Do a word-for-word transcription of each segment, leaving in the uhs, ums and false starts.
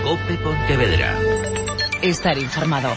COPE Pontevedra. Estar informado.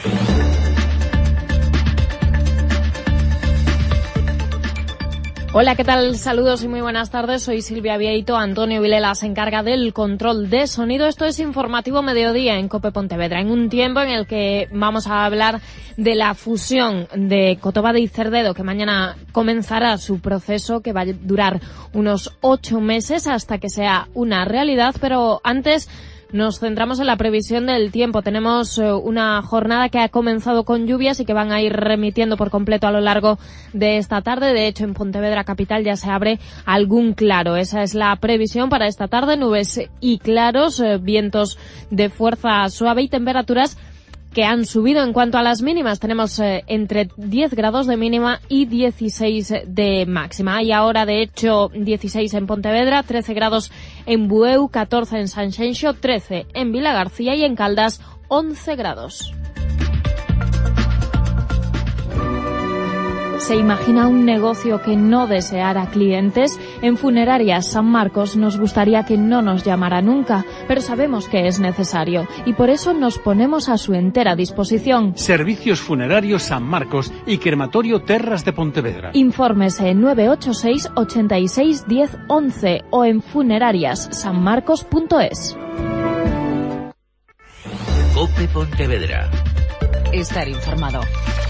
Hola, ¿qué tal? Saludos y muy buenas tardes. Soy Silvia Vieito. Antonio Vilela se encarga del control de sonido. Esto es Informativo Mediodía en COPE Pontevedra, en un tiempo en el que vamos a hablar de la fusión de Cotobade y Cerdedo, que mañana comenzará su proceso, que va a durar unos ocho meses hasta que sea una realidad. Pero antes nos centramos en la previsión del tiempo. Tenemos eh, una jornada que ha comenzado con lluvias y que van a ir remitiendo por completo a lo largo de esta tarde. De hecho, en Pontevedra capital ya se abre algún claro. Esa es la previsión para esta tarde. Nubes y claros, eh, vientos de fuerza suave y temperaturas que han subido en cuanto a las mínimas. Tenemos eh, entre diez grados de mínima y dieciséis de máxima. Hay ahora, de hecho, dieciséis en Pontevedra, trece grados en Bueu, catorce en Sanxenxo, trece en Vilagarcía y en Caldas, once grados. ¿Se imagina un negocio que no deseara clientes? En Funerarias San Marcos nos gustaría que no nos llamara nunca, pero sabemos que es necesario y por eso nos ponemos a su entera disposición. Servicios Funerarios San Marcos y Crematorio Terras de Pontevedra. Infórmese en nueve ocho seis, ochenta y seis, diez, once o en funerarias san marcos punto es. COPE Pontevedra. Estar informado.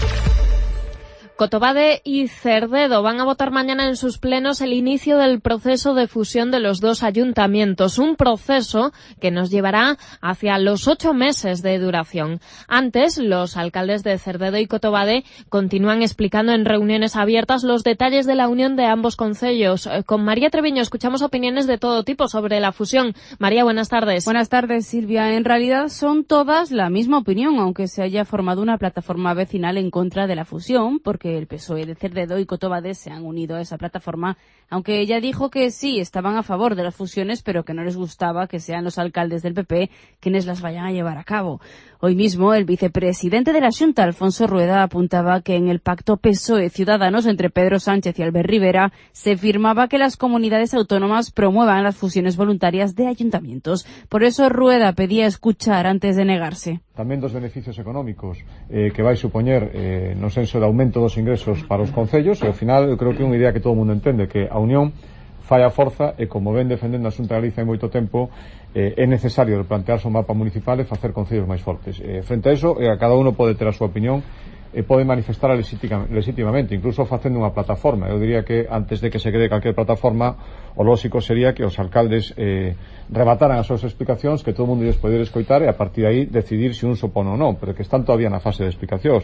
Cotobade y Cerdedo van a votar mañana en sus plenos el inicio del proceso de fusión de los dos ayuntamientos, un proceso que nos llevará hacia los ocho meses de duración. Antes, los alcaldes de Cerdedo y Cotobade continúan explicando en reuniones abiertas los detalles de la unión de ambos concellos. Con María Treviño escuchamos opiniones de todo tipo sobre la fusión. María, buenas tardes. Buenas tardes, Silvia. En realidad son todas la misma opinión, aunque se haya formado una plataforma vecinal en contra de la fusión, porque el P S O E de Cerdedo y Cotobade se han unido a esa plataforma, aunque ella dijo que sí, estaban a favor de las fusiones, pero que no les gustaba que sean los alcaldes del P P quienes las vayan a llevar a cabo. Hoy mismo, el vicepresidente de la Xunta, Alfonso Rueda, apuntaba que en el pacto P S O E-Ciudadanos entre Pedro Sánchez y Albert Rivera se firmaba que las comunidades autónomas promuevan las fusiones voluntarias de ayuntamientos. Por eso Rueda pedía escuchar antes de negarse. Tamén dos beneficios económicos eh, que vai supoñer eh, no senso de aumento dos ingresos para os concellos, e ao final eu creo que é unha idea que todo o mundo entende, que a unión fai a forza e como ven defendendo a Xunta de Galicia en moito tempo, eh, é necesario replantearse o mapa municipal e facer concellos máis fortes. Eh, frente a eso, eh, a cada uno pode ter a súa opinión e pode manifestar legítimamente, incluso facendo unha plataforma. Eu diría que antes de que se cree calquer plataforma, o lógico sería que os alcaldes eh, rebataran as súas explicacións, que todo o mundo lles poder escoitar e a partir de aí decidir se un supón ou non, pero que están todavía na fase de explicacións.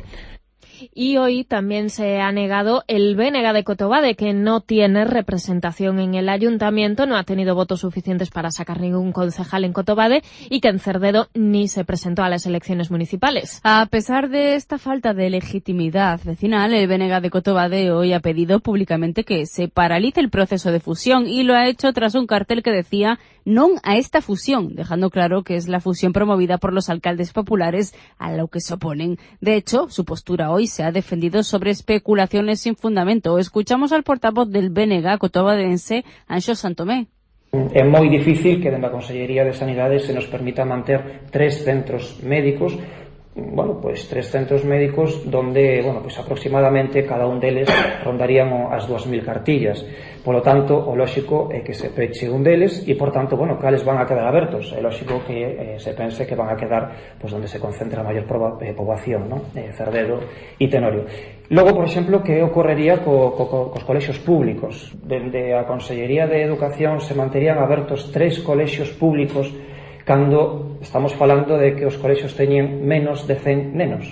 Y hoy también se ha negado el B N G de Cotobade, que no tiene representación en el ayuntamiento, no ha tenido votos suficientes para sacar ningún concejal en Cotobade y que en Cerdedo ni se presentó a las elecciones municipales. A pesar de esta falta de legitimidad vecinal, el B N G de Cotobade hoy ha pedido públicamente que se paralice el proceso de fusión y lo ha hecho tras un cartel que decía non a esta fusión, dejando claro que es la fusión promovida por los alcaldes populares a lo que se oponen. De hecho, su postura hoy se ha defendido sobre especulaciones sin fundamento. Escuchamos al portavoz del B N G cotobadense, Anxo Santomé. É moi difícil que dentro da Consellería de Sanidade se nos permita manter tres centros médicos, bueno, pues tres centros médicos donde, bueno, pues aproximadamente cada un deles rondarían as dúas mil cartillas. Polo tanto, o lóxico é que se peche un deles e, por tanto, bueno, cales van a quedar abertos. É lóxico que eh, se pense que van a quedar pues donde se concentra a maior eh, poboación, ¿no? Eh, Cerdedo e Tenorio. Logo, por exemplo, que ocorrería co, co, co, cos colexios públicos. Dende a Consellería de Educación se manterían abertos tres colexios públicos cando estamos falando de que os colexios teñen menos de cen nenos.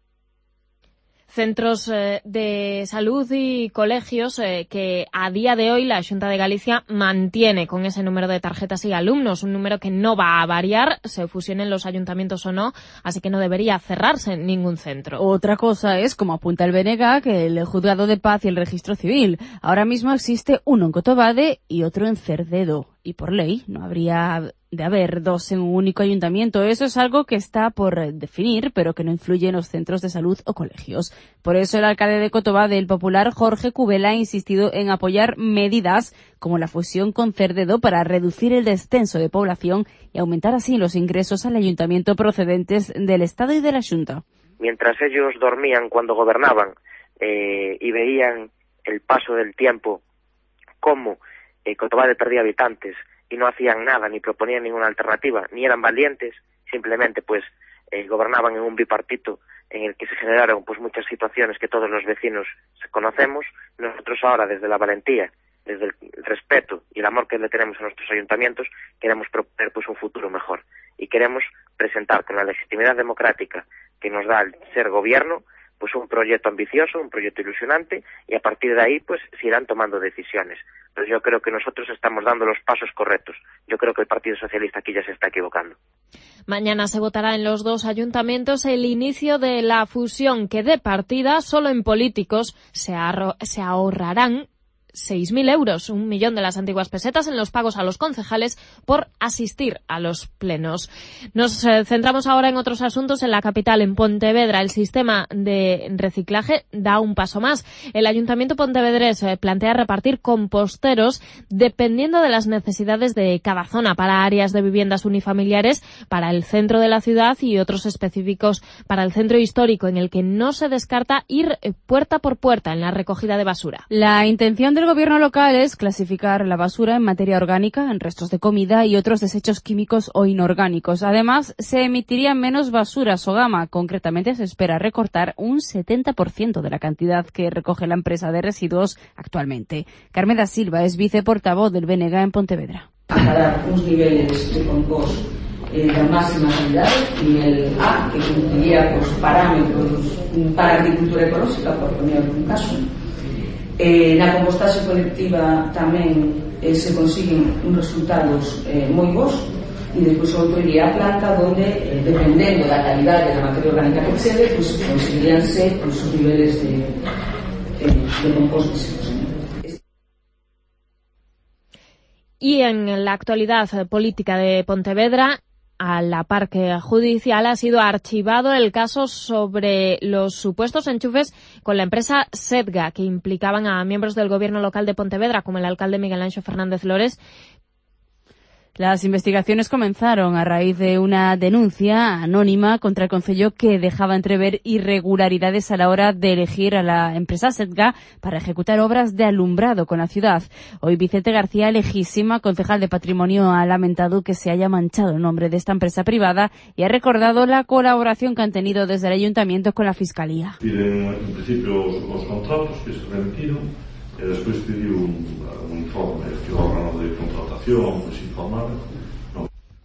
Centros eh, de salud y colegios eh, que a día de hoy la Xunta de Galicia mantiene con ese número de tarjetas y alumnos, un número que no va a variar, se fusionen los ayuntamientos o no, así que no debería cerrarse ningún centro. Otra cosa es, como apunta el B N G, que el Juzgado de Paz y el Registro Civil. Ahora mismo existe uno en Cotobade y otro en Cerdedo, y por ley no habría de haber dos en un único ayuntamiento. Eso es algo que está por definir, pero que no influye en los centros de salud o colegios. Por eso el alcalde de Cótoba del Popular, Jorge Cubela, ha insistido en apoyar medidas como la fusión con Cerdedo para reducir el descenso de población y aumentar así los ingresos al ayuntamiento procedentes del Estado y de la Xunta. Mientras ellos dormían cuando gobernaban eh, y veían el paso del tiempo, cómo eh, Cótoba perdía habitantes, y no hacían nada, ni proponían ninguna alternativa, ni eran valientes, simplemente pues eh, gobernaban en un bipartito en el que se generaron pues muchas situaciones que todos los vecinos conocemos. Nosotros ahora, desde la valentía, desde el respeto y el amor que le tenemos a nuestros ayuntamientos, queremos proponer pues un futuro mejor, y queremos presentar con la legitimidad democrática que nos da el ser gobierno pues un proyecto ambicioso, un proyecto ilusionante, y a partir de ahí pues se irán tomando decisiones. Pero yo creo que nosotros estamos dando los pasos correctos. Yo creo que el Partido Socialista aquí ya se está equivocando. Mañana se votará en los dos ayuntamientos el inicio de la fusión, que de partida solo en políticos se, ahorro, se ahorrarán seis mil euros, un millón de las antiguas pesetas, en los pagos a los concejales por asistir a los plenos. Nos eh, centramos ahora en otros asuntos. En la capital, en Pontevedra, el sistema de reciclaje da un paso más. El Ayuntamiento pontevedrés eh, plantea repartir composteros dependiendo de las necesidades de cada zona, para áreas de viviendas unifamiliares, para el centro de la ciudad y otros específicos para el centro histórico, en el que no se descarta ir eh, puerta por puerta en la recogida de basura. La intención del gobierno local es clasificar la basura en materia orgánica, en restos de comida y otros desechos químicos o inorgánicos. Además, se emitiría menos basura Sogama. Concretamente, se espera recortar un setenta por ciento de la cantidad que recoge la empresa de residuos actualmente. Carmen da Silva es viceportavoz del B N G en Pontevedra. Aclarar uns niveles de compost eh, da máxima calidad, nivel A, que cumpliría os parámetros para a agricultura ecolóxica, por poner un caso. Eh, na compostaxe colectiva tamén eh, se consiguen uns resultados eh, moi bons, e despois outro iría a planta onde, eh, dependendo da calidade da materia orgánica que excede, pues, conseguiríanse os niveles de, eh, de compost que se consiguen. Y en la actualidad política de Pontevedra, a la par que judicial, ha sido archivado el caso sobre los supuestos enchufes con la empresa Sedga, que implicaban a miembros del gobierno local de Pontevedra, como el alcalde Miguel Anxo Fernández Lores. Las investigaciones comenzaron a raíz de una denuncia anónima contra el concello que dejaba entrever irregularidades a la hora de elegir a la empresa Sedga para ejecutar obras de alumbrado con la ciudad. Hoy Vicente García Lejísima, concejal de Patrimonio, ha lamentado que se haya manchado el nombre de esta empresa privada y ha recordado la colaboración que han tenido desde el Ayuntamiento con la Fiscalía. Piden en principio os, os contratos que se remitiron, e despois pediu un, un informe que o órgano de contratación pues, informara. No.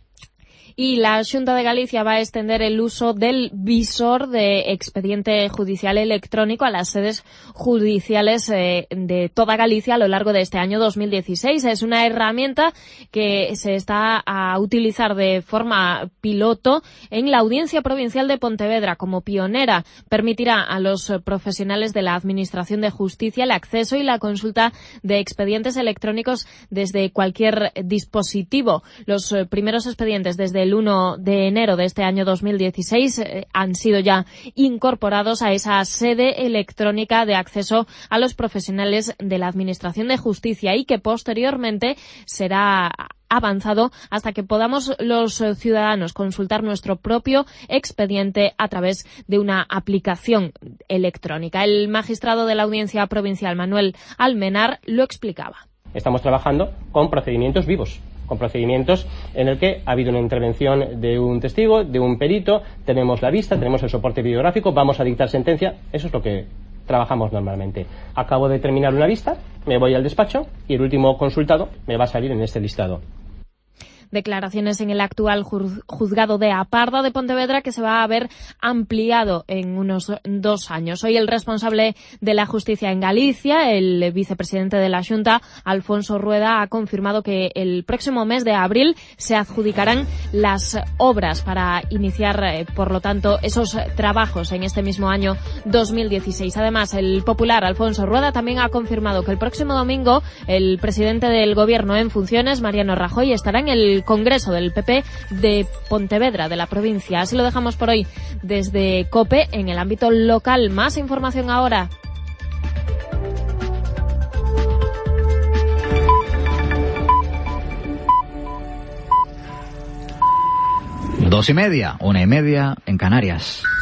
Y la Xunta de Galicia va a extender el uso del visor de expediente judicial electrónico a las sedes judiciales eh, de toda Galicia a lo largo de este año dos mil dieciséis. Es una herramienta que se está a utilizar de forma piloto en la Audiencia Provincial de Pontevedra. Como pionera, permitirá a los profesionales de la Administración de Justicia el acceso y la consulta de expedientes electrónicos desde cualquier dispositivo. Los eh, primeros expedientes desde el uno de enero de este año dos mil dieciséis eh, han sido ya incorporados a esa sede electrónica de acceso a los profesionales de la Administración de Justicia, y que posteriormente será avanzado hasta que podamos los ciudadanos consultar nuestro propio expediente a través de una aplicación electrónica. El magistrado de la Audiencia Provincial, Manuel Almenar, lo explicaba. Estamos trabajando con procedimientos vivos, con procedimientos en el que ha habido una intervención de un testigo, de un perito, tenemos la vista, tenemos el soporte videográfico, vamos a dictar sentencia. Eso es lo que trabajamos normalmente. Acabo de terminar una vista, me voy al despacho y el último consultado me va a salir en este listado. Declaraciones en el actual juzgado de Aparda de Pontevedra, que se va a ver ampliado en unos dos años. Hoy el responsable de la justicia en Galicia, el vicepresidente de la Xunta, Alfonso Rueda, ha confirmado que el próximo mes de abril se adjudicarán las obras para iniciar, eh, por lo tanto, esos trabajos en este mismo año dos mil dieciséis. Además, el popular Alfonso Rueda también ha confirmado que el próximo domingo el presidente del Gobierno en funciones, Mariano Rajoy, estará en el del Congreso del P P de Pontevedra, de la provincia. Así lo dejamos por hoy desde COPE en el ámbito local. Más información ahora. Dos y media, una y media en Canarias.